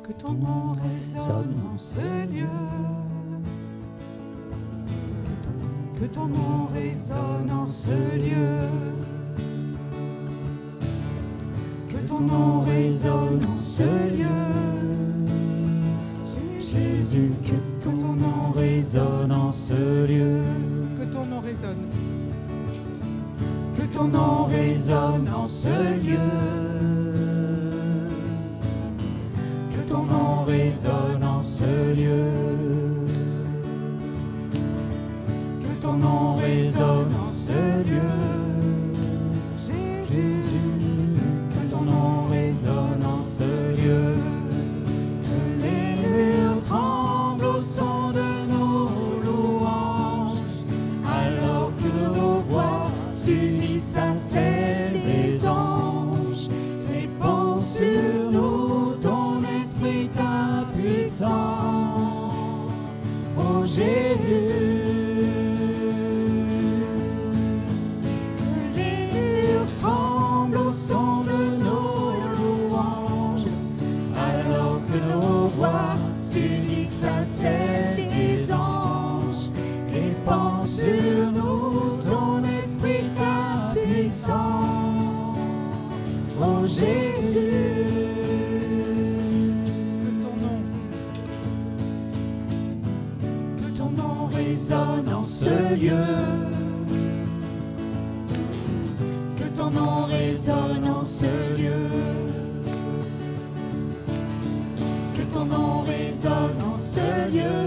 Que ton nom résonne en ce lieu. Que ton nom résonne en ce lieu. Que ton nom résonne en ce lieu. Jésus, que ton nom résonne en ce lieu. Que ton nom résonne. Que ton nom résonne en ce lieu. Que ton nom résonne en ce lieu. Que ton nom résonne en ce lieu. Jésus, que ton nom résonne en ce lieu. Que les murs tremblent au son de nos louanges, alors que nos voix s'unissent à celles des anges. Répands sur nous ton esprit, ta puissance, ô Jésus. Que les murs tremblent au son de nos louanges, alors que nos voix s'unissent à celles des anges. Répands sur nous ton esprit, ta puissance, ô Jésus. Que ton nom résonne en ce lieu. Que ton nom résonne en ce lieu. Que ton nom résonne en ce lieu.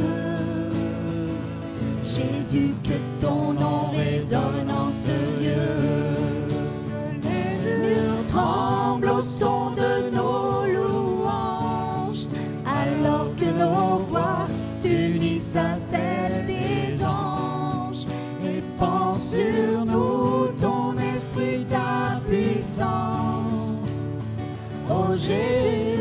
Jésus, que ton nom résonne en ce lieu. Que les murs tremblent au son de nos louanges, alors que nos voix s'unissent à celles des anges. Répands sur nous ton esprit, ta puissance, ô Jésus.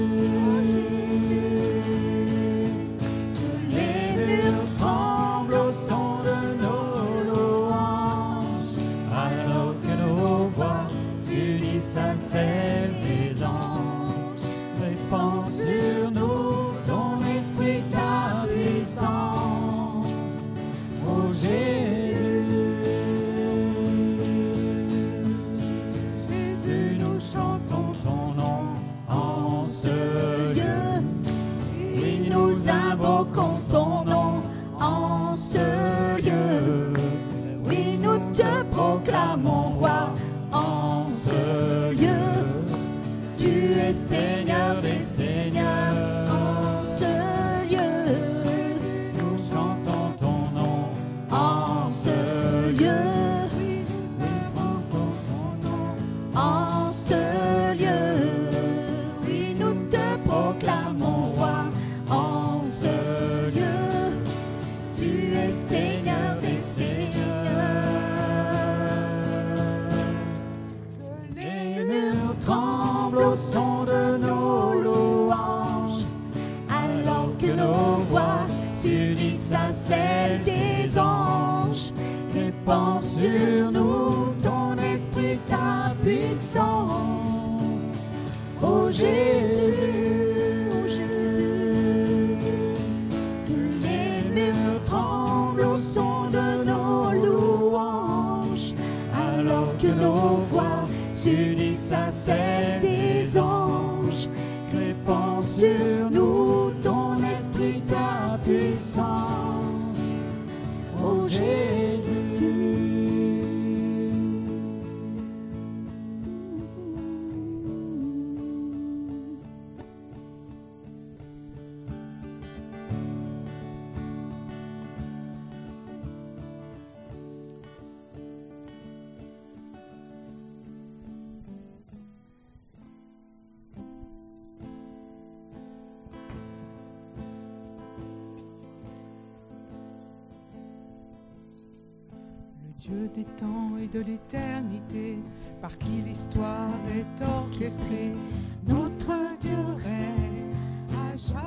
Que les murs tremblent au son de nos louanges, alors que nos voix s'unissent à celles des anges. Répands sur nous ton esprit, ta puissance, ô Jésus. Jésus, nous chantons ton nom en ce lieu. Oui, nous invoquons ton nom en ce lieu. Oui, nous te proclamons roi en ce lieu. Tu es Seigneur des Seigneurs en ce lieu. Nous chantons ton nom en ce lieu. En ce lieu. Oui, nous te proclamons roi en ce lieu. Tu es Seigneur des Seigneurs. Que les murs tremblent au son de nos louanges, alors que nos voix s'unissent à celles des anges. Répands sur nous ton esprit, ta puissance, ô Jésus, ô Jésus. Que les murs tremblent au son de nos louanges, alors que nos voix s'unissent à celles des anges. Répands sur nous ton esprit, ta puissance, ô Jésus. Dieu des temps et de l'éternité, par qui l'histoire est orchestrée, notre Dieu règne à jamais.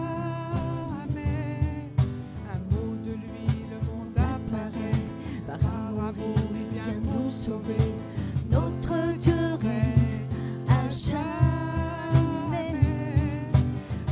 Un mot de lui, le monde apparaît, par amour il vient nous sauver. Notre Dieu règne à jamais.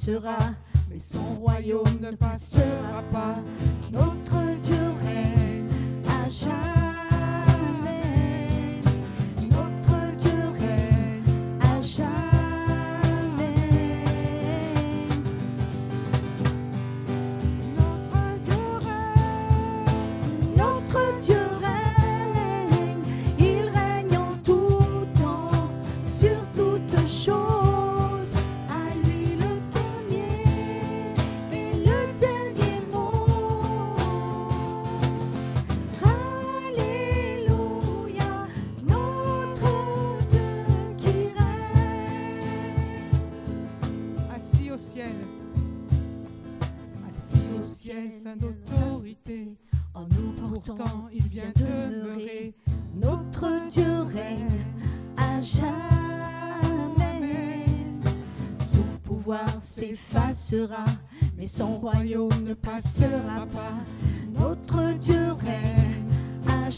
s'effacera, mais son royaume ne passera pas. Notre Dieu règne à jamais. Notre Dieu règne à jamais. Notre Dieu règne, il règne en tout temps, sur toutes choses. À lui le premier et le dernier mot. Alléluia, notre Dieu qui règne. Assis au ciel, saint d'autorité, En nous pourtant il vient demeurer. Notre Dieu règne à jamais. Tout pouvoir s'effacera, mais son royaume ne passera pas. Notre Dieu règne à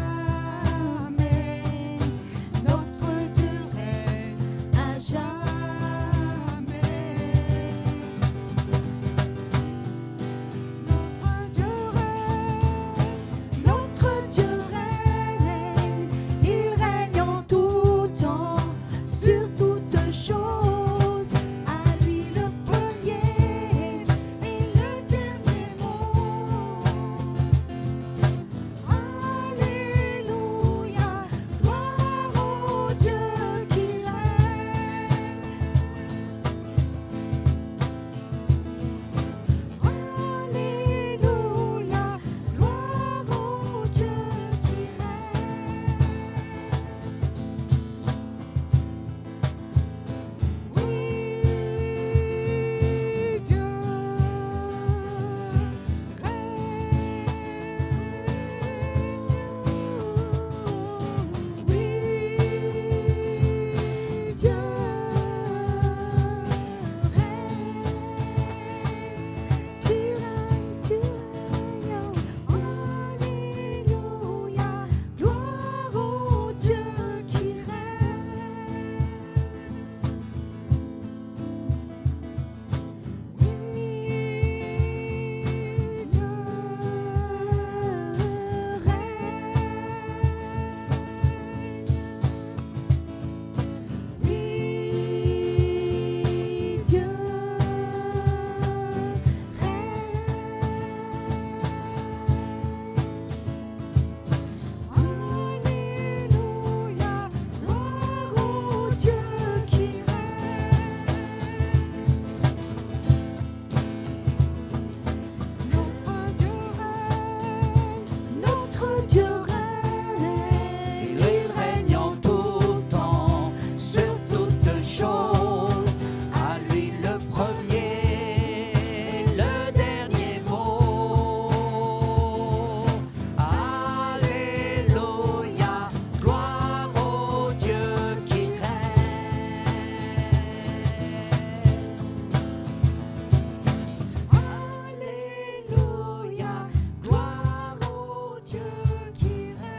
jamais. Notre Dieu règne à jamais. Notre Dieu règne, il règne en tout temps, sur toutes choses. À lui le premier et le dernier mot. Alléluia, gloire au Dieu qui règne. Alléluia, gloire au Dieu qui règne. Oui, Dieu règne. Oui, Dieu règne. Tu règnes, alléluia, gloire au Dieu qui règne. Oui, Dieu règne. Oui, Dieu Alléluia, gloire au Dieu qui règne. Notre Dieu règne, il règne en tout temps, sur toutes choses. À lui le premier, le dernier mot. Alléluia, gloire au Dieu qui règne. Alléluia, gloire au Dieu qui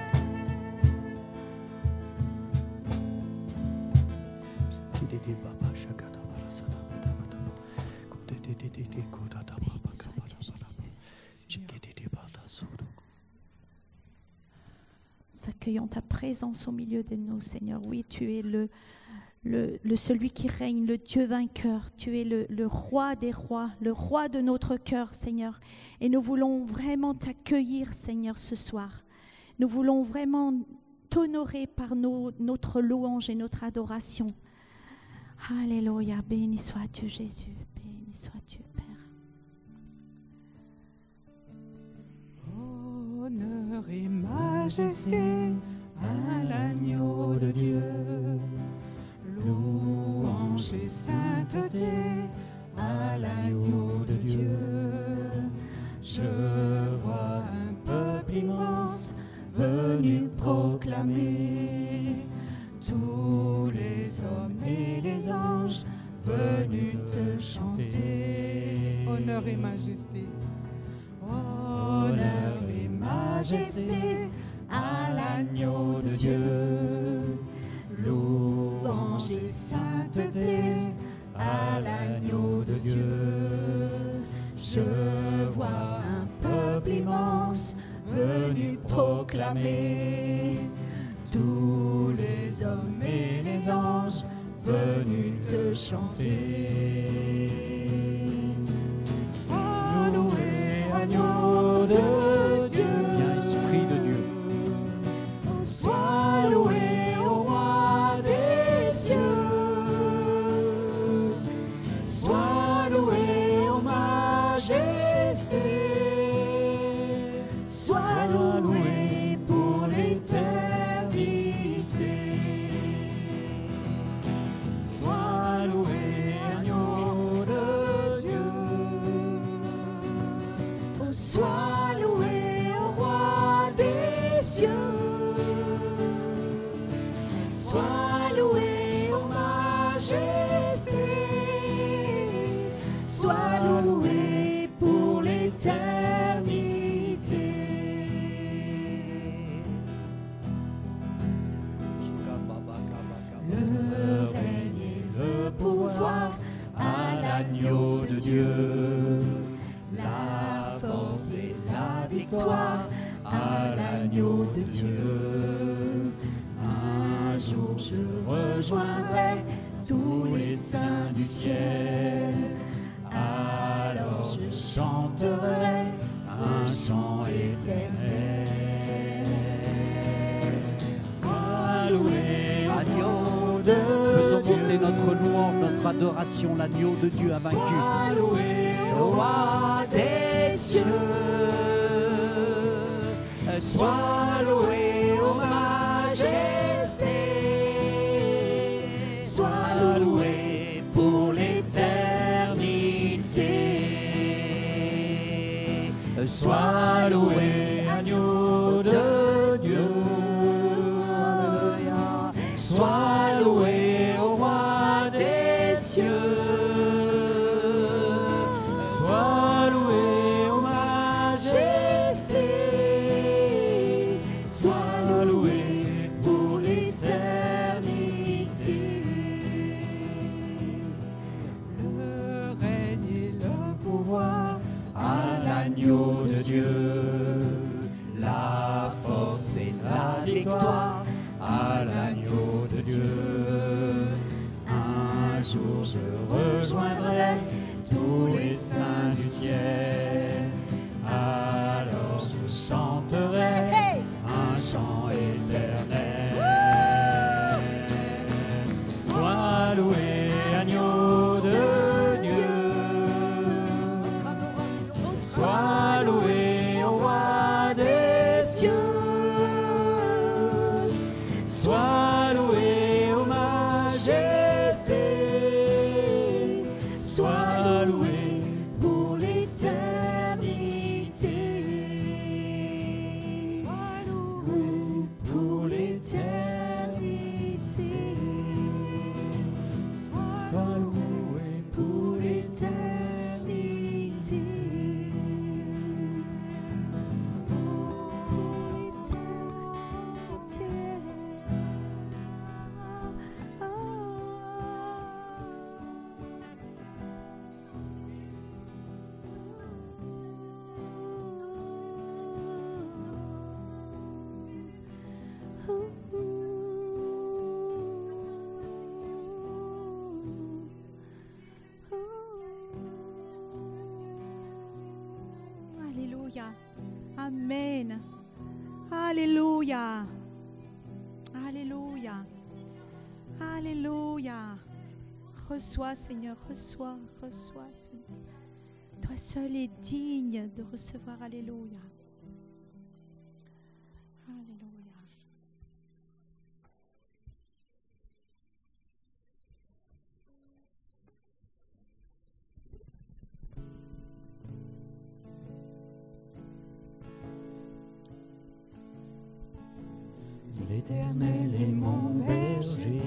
Nous accueillons ta présence au milieu de nous, Seigneur. Oui, tu es le celui qui règne, le Dieu vainqueur. Tu es le roi des rois, le roi de notre cœur, Seigneur. Et nous voulons vraiment t'accueillir, Seigneur, ce soir. Nous voulons vraiment t'honorer par notre louange et notre adoration. Alléluia, béni sois-tu, Jésus. Béni sois-tu, Père. Honneur et majesté à l'agneau de Dieu. Louange et sainteté à l'agneau de Dieu. Je vois un peuple immense venu proclamer, tous les hommes et les anges venus te chanter. Honneur et majesté. Honneur et majesté à l'agneau de Dieu. Louange et sainteté à l'agneau de Dieu. Dieu. Je vois un peuple immense venu proclamer, tous les hommes et les anges venus te chanter. Sois loué, agneau de Dieu. Viens, Esprit de Dieu. Sois loué, ô roi des cieux. Sois loué, ô majesté. Sois loué pour l'éternité. Sois loué, agneau de Dieu. Oh, sois loué, ô roi des cieux. Sois loué, ô majesté. Sois loué pour l'éternité. Le règne et le pouvoir à l'agneau de Dieu. La force et la victoire à l'agneau de Dieu. Un jour je rejoindrai tous les saints du ciel. Alors je chanterai un chant éternel. Sois loué, agneau de Faisons Dieu. monter notre louange, notre adoration, l'agneau de Dieu a vaincu. Sois loué, ô roi des cieux. Sois loué, ô majesté. Sois loué pour l'éternité. Sois loué, agneau de Dieu. Sois loué, ô roi des cieux. Sois loué, ô majesté. Sois loué pour l'éternité. Le règne et le pouvoir À l'agneau de Dieu, la force et la victoire à l'agneau de Dieu. Un jour je rejoindrai tous les saints du ciel. Alors je chanterai un chant éternel. Sois loué, agneau de Dieu. Sois loué, ô roi des cieux. Sois loué, ô majesté. Sois loué pour l'éternité. Sois loué pour l'éternité. Sois loué pour l'éternité. Alléluia. Amen. Alléluia. Alléluia. Alléluia. Reçois, Seigneur, reçois, reçois, Seigneur. Toi seul es digne de recevoir. Alléluia. Alléluia. L'Éternel est mon berger,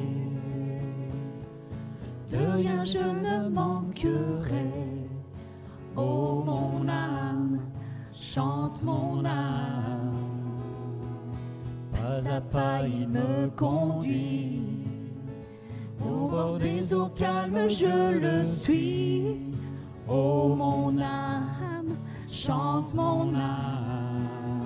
De rien je ne manquerai. Oh mon âme, chante mon âme. Pas à pas il me conduit. Au bord des eaux calmes je le suis. Oh mon âme, chante mon âme.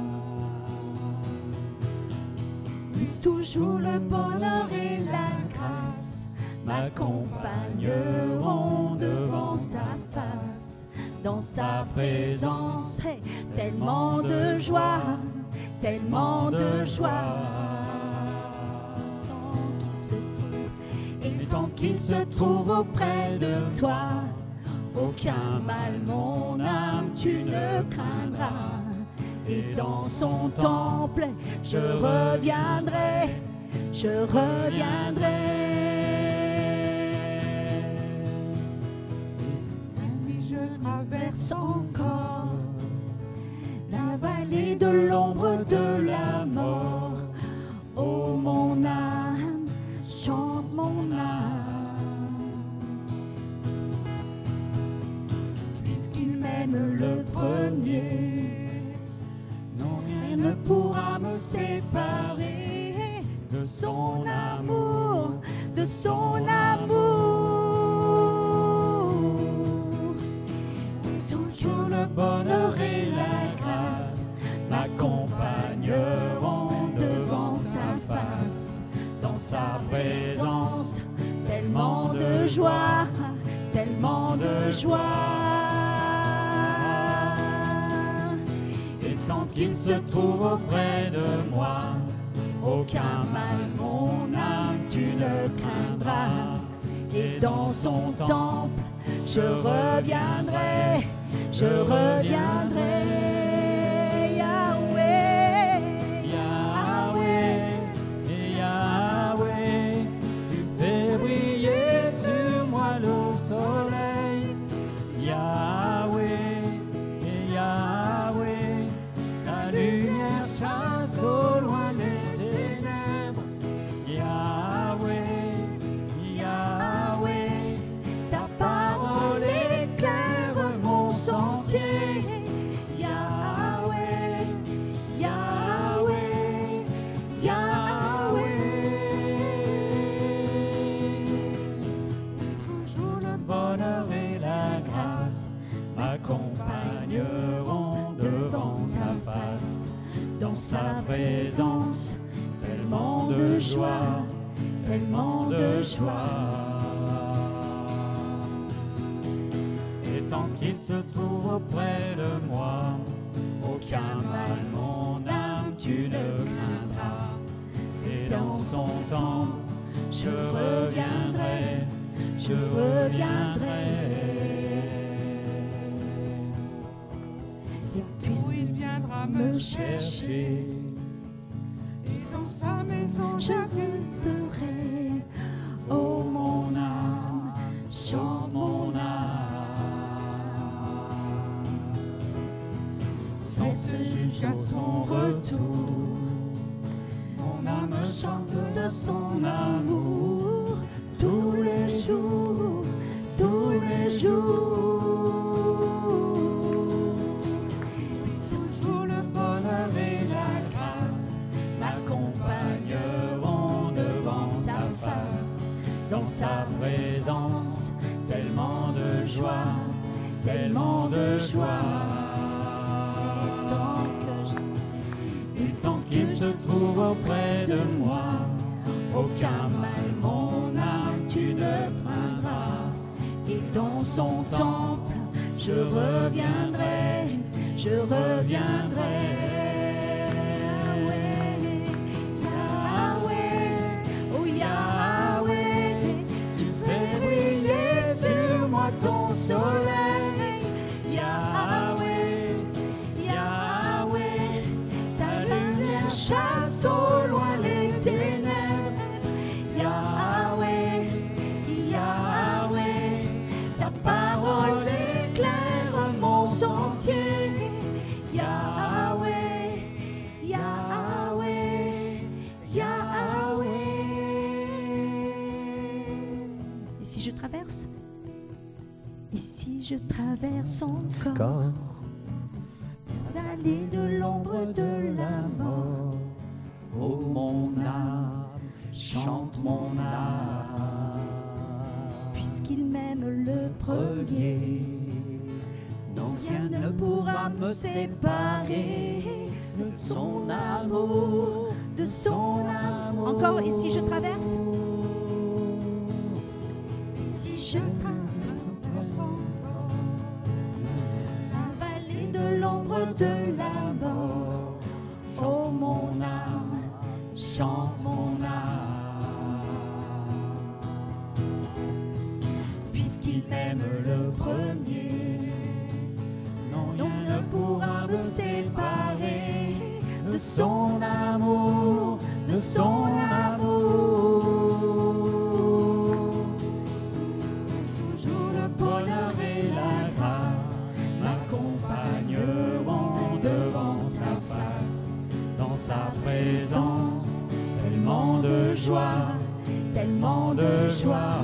Toujours le bonheur et la grâce m'accompagneront devant sa face. Dans sa présence, tellement de joie, tellement de joie. Et tant qu'il se trouve auprès de toi, aucun mal, mon âme, tu ne craindras. Et dans son temple, je reviendrai, je reviendrai. Si je traverse encore la vallée de l'ombre de la mort, oh mon âme, chante mon âme. Puisqu'il m'aime le premier, non, rien ne pourra me séparer de son amour, de son amour. Toujours le bonheur et la grâce m'accompagneront devant sa face. Dans sa présence, tellement de joie, tellement de joie. Tant qu'il se trouve auprès de moi, aucun mal, mon âme, tu ne craindras. Et dans son temple, je reviendrai, je reviendrai. Yahweh, Yahweh, Yahweh, tu fais briller sur moi le soleil. Yahweh, Yahweh, ta lumière chasse au loin les ténèbres. Yahweh, Yahweh, ta parole éclaire mon sentier. Yahweh, Yahweh, Yahweh. Toujours le bonheur et la grâce m'accompagneront devant sa face. Dans sa présence, tellement de joie, tellement de joie. Et tant qu'il se trouve auprès de moi, aucun mal, mon âme, tu ne craindras. Et dans son temple, je reviendrai, je reviendrai. Où il viendra me chercher, et dans sa maison j'habiterai. Oh mon âme, chante mon âme. Sans cesse jusqu'à son retour, mon âme chante de son amour. Tous les jours, tous les jours. Dans sa présence, tellement de joie, tellement de joie. Et tant qu'il se trouve auprès de moi, aucun mal, mon âme, tu ne craindras. Et dans son temple, je reviendrai, je reviendrai. Soleil, Yahweh, Yahweh, ta lumière chasse au loin les ténèbres. Yahweh, Yahweh, ta parole éclaire mon sentier. Yahweh, Yahweh, Yahweh. Et si je traverse? Et si je traverse encore la vallée de l'ombre de la mort, oh mon âme, chante mon âme. Puisqu'il m'aime le premier, rien ne pourra me séparer de son amour, de son amour. Encore, et si je traverse? Si je traverse la vallée de l'ombre de la mort, oh mon âme, chante mon âme. Puisqu'il m'aime le premier, non, rien ne pourra me séparer de son amour, de son amour. Toujours le bonheur et la grâce m'accompagneront devant sa face. Dans sa présence, tellement de joie, tellement de joie.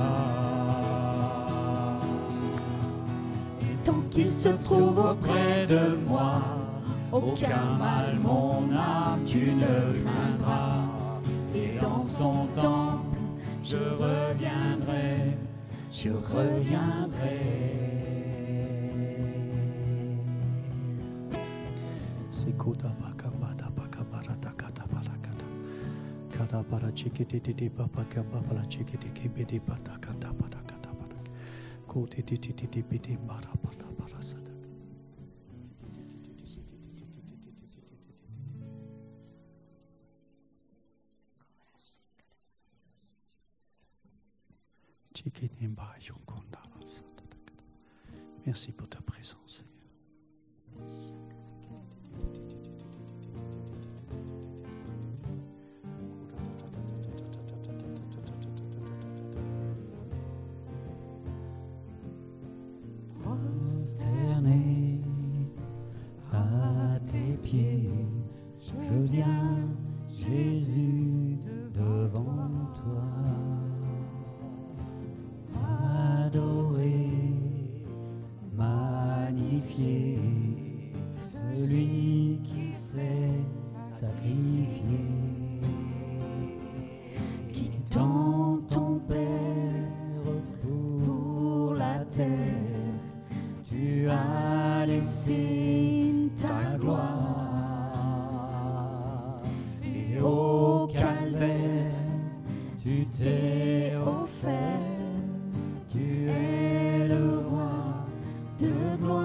Et tant qu'il se trouve auprès de moi, aucun mal, mon âme, tu ne craindras. Et dans son temple, je reviendrai, je reviendrai. Sekuta bakambada bakambara takata balakata. Kada bara chikiti papa kambala chikiti kibidi batakata batakata batak. Koti titi bidi mara bala barasada. Merci pour ta présence, Prosterné à tes pieds, je viens, Jésus, devant toi. Adorer, magnifier celui qui s'est sacrifié, quittant ton Père pour la terre, tu as laissé ta gloire, et au calvaire tu t'es offert. Tu es le roi de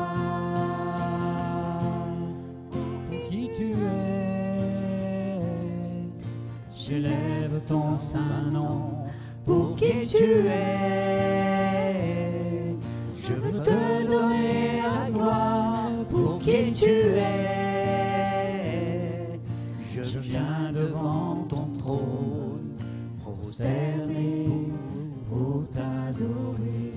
gloire. Pour qui tu es, j'élève ton saint nom. Pour qui tu es, je veux te donner la gloire. Pour qui tu es, je viens devant ton trône, prosterné pour t'adorer.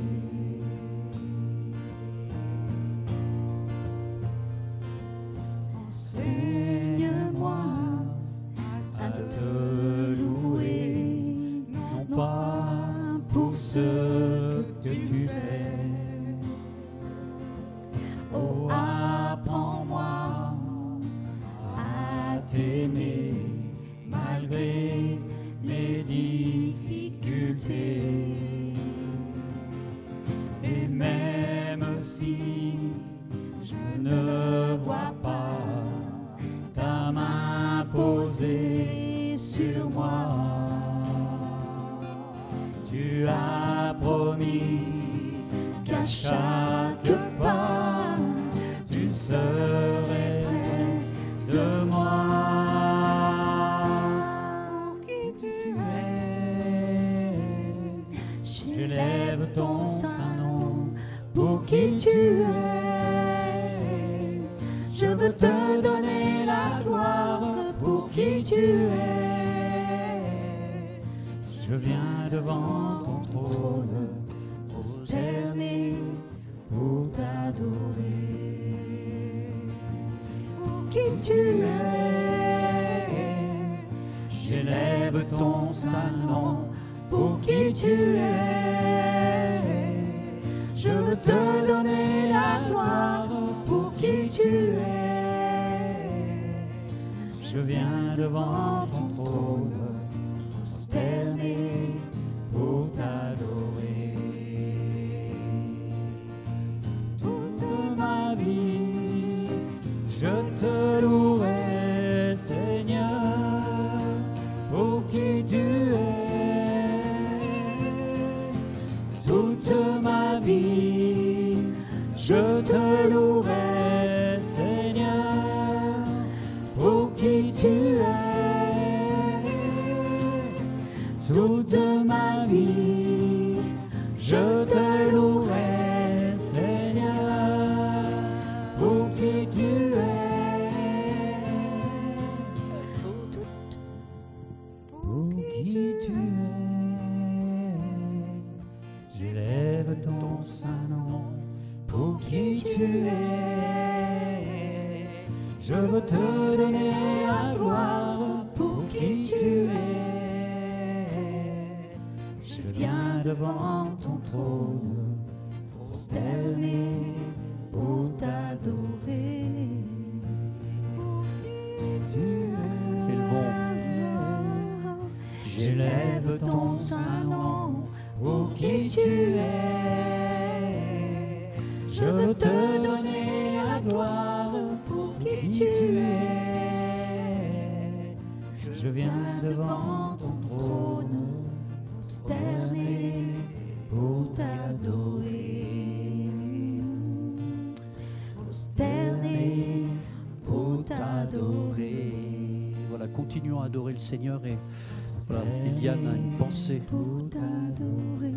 Enseigne-moi à te louer, non pas pour ce que tu fais. Oh, apprends-moi à t'aimer malgré les difficultés. Et même si je ne vois pas ta main posée sur moi, tu as promis qu'à chaque pas tu serais près de moi. J'élève ton saint nom. Pour qui tu es, je veux te donner la gloire. Pour qui tu es, je viens devant ton trône, prosterné pour t'adorer. Pour qui tu es, j'élève ton saint nom. Pour qui tu es, je veux te donner la gloire. Pour qui tu es, je viens devant ton trône, prosterné pour t'adorer. Toute ma vie Je te louerai, Seigneur, pour qui tu es. Toute ma vie, je te louerai, Seigneur, pour qui tu es. Pour qui tu es. J'élève ton saint nom. Pour qui tu es, je veux te donner la gloire. Pour qui tu es, je viens devant ton trône, prosterné pour t'adorer. Pour qui tu es, j'élève ton saint nom. Pour qui tu es. Je veux te donner la gloire pour qui tu es. Je viens devant ton trône, prosterné pour t'adorer. Prosterné pour t'adorer. Voilà, continuons à adorer le Seigneur et voilà, Liliane a une pensée. Pour t'adorer.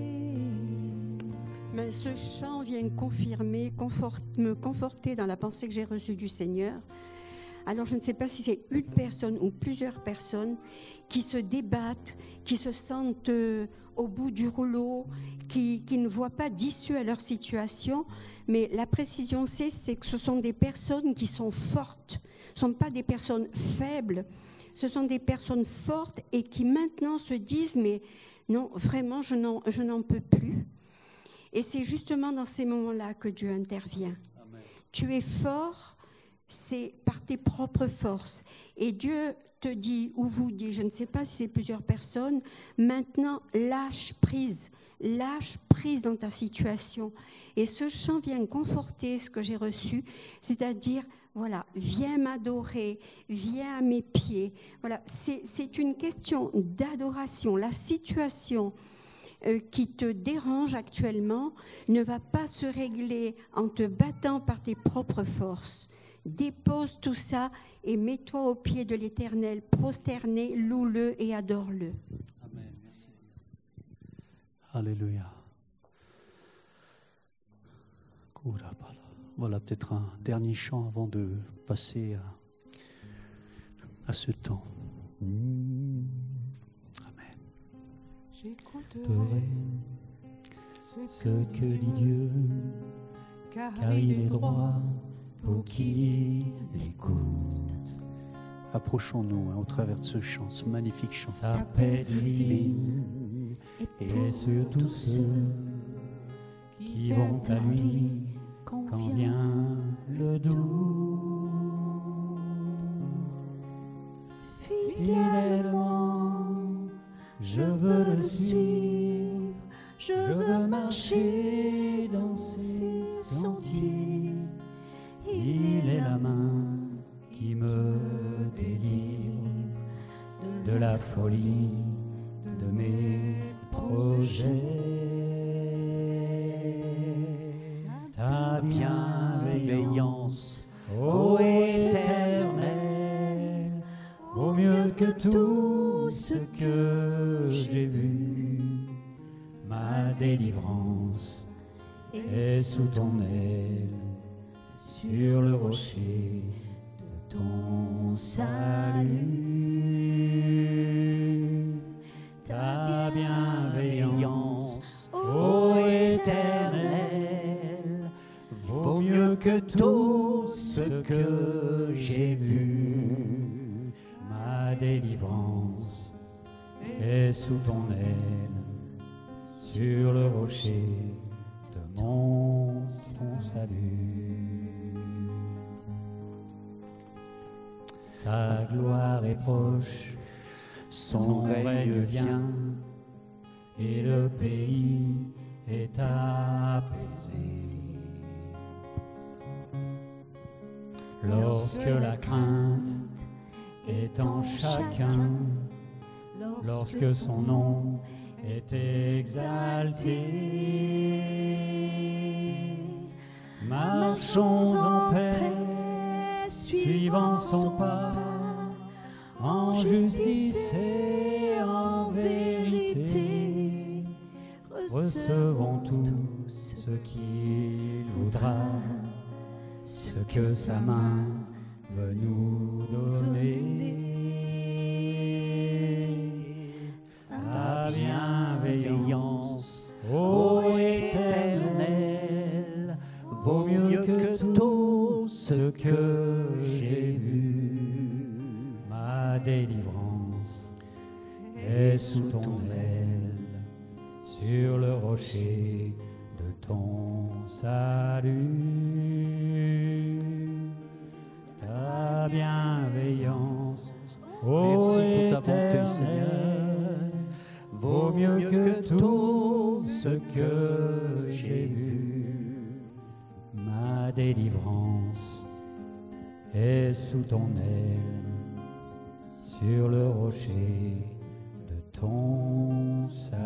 Mais ce chant vient confirmer, me conforter dans la pensée que j'ai reçue du Seigneur. Alors je ne sais pas si c'est une personne ou plusieurs personnes qui se débattent, qui se sentent au bout du rouleau, qui ne voient pas d'issue à leur situation. Mais la précision c'est que ce sont des personnes qui sont fortes. Ce ne sont pas des personnes faibles. Ce sont des personnes fortes et qui maintenant se disent « mais non, vraiment, je n'en peux plus ». Et c'est justement dans ces moments-là que Dieu intervient. Amen. Tu es fort, c'est par tes propres forces. Et Dieu te dit, ou vous dit, je ne sais pas si c'est plusieurs personnes, maintenant lâche prise dans ta situation. Et ce chant vient conforter ce que j'ai reçu, c'est-à-dire, voilà, viens m'adorer, viens à mes pieds. Voilà, c'est une question d'adoration. La situation qui te dérange actuellement ne va pas se régler en te battant par tes propres forces. Dépose tout ça et mets-toi au pied de l'Éternel, prosterné, loue-le et adore-le. Amen, merci. Alléluia. Voilà peut-être un dernier chant avant de passer à ce temps. J'écouterai ce que dit Dieu, car il est droit pour qui l'écoute. Approchons-nous au travers de ce chant, ce magnifique chant. Sa paix divine est sur tous ceux qui vont à lui quand vient le doux. Fidèlement, je veux le suivre, je veux marcher dans ses sentiers. Il est la main qui me délivre de la folie de mes projets. Ta bienveillance, ô Éternel, vaut mieux que tout ce que j'ai vu. Ma délivrance est sous ton aile, sur le rocher de ton salut. Ta bienveillance, ô Éternel, vaut mieux que tout ce que j'ai vu. Ma délivrance est sous ton aile, sur le rocher de mon salut. Sa gloire est proche, son règne vient, et le pays est apaisé. Lorsque la crainte est en chacun, lorsque son nom est exalté, Marchons en paix, suivant son pas, en justice et en vérité. Recevons tout ce qu'il voudra, ce que sa main veut nous donner. Ta bienveillance, ô Éternel, vaut mieux que tout ce que j'ai vu. Ma délivrance est sous ton aile, sur le rocher de ton salut. Ta bienveillance, ô Merci pour ta bonté, Éternel, Seigneur. vaut mieux que tout ce que j'ai vu. Ma délivrance est sous ton aile, sur le rocher de ton salut.